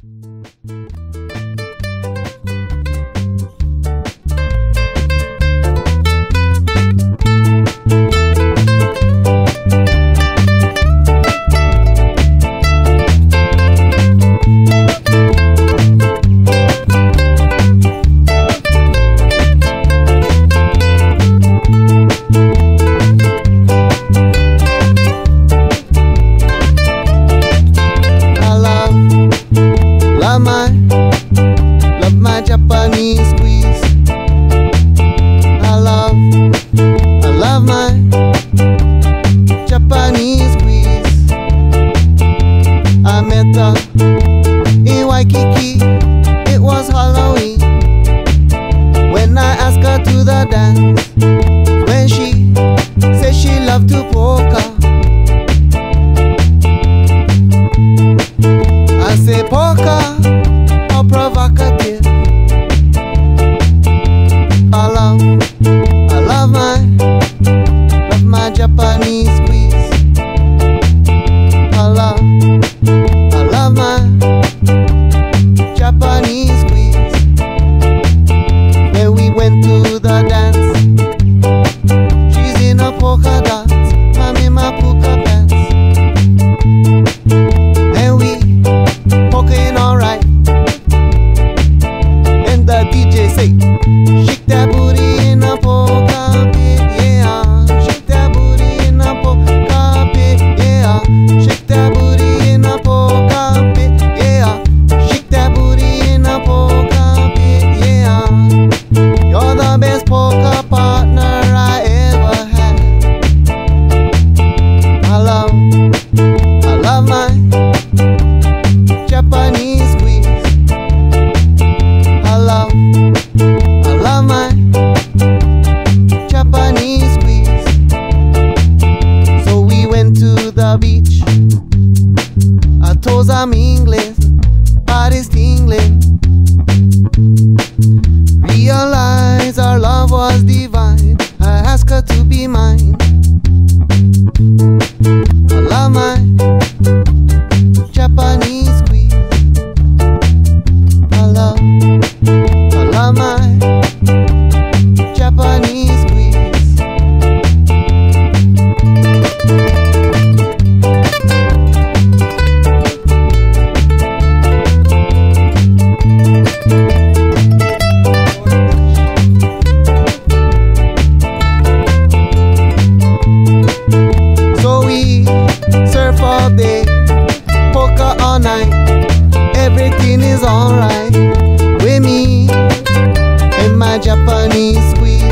Love my Japanese squeeze. I love my Japanese squeeze. I met her in Waikiki. It was Halloween when I asked her to the dance. When she said she loved to polka, I say polka or provocative. I love my Japanese squeeze. I love my Japanese squeeze. When we went to the dance, she's in a polka dots, I'm in my polka pants, and we polkaing alright. And the DJ say, shake that booty in a polka pit, yeah. Shake that booty in a polka pit, yeah. Shake that booty in a polka pit, yeah. Shake that booty in a polka pit, yeah. You're the best polka partner I ever had. I love my Japanese squeeze. I love my Japanese squeeze. So we went to the beach. Our toes are mingling, body's tingling. Realize our love was divine. I asked her to be mine. I love my Japanese squeeze. I love my Japanese squeeze. So we surf all day, polka all night. Everything is alright with me and my Japanese squeeze.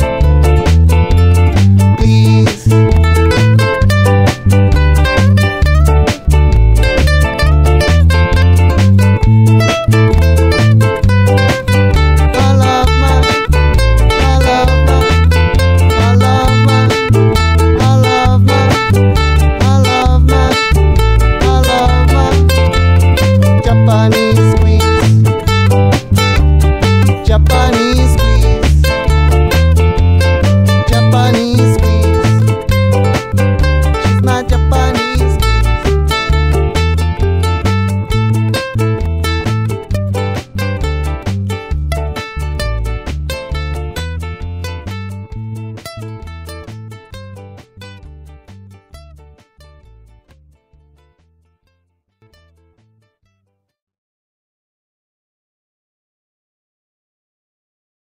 Please, I love my Japanese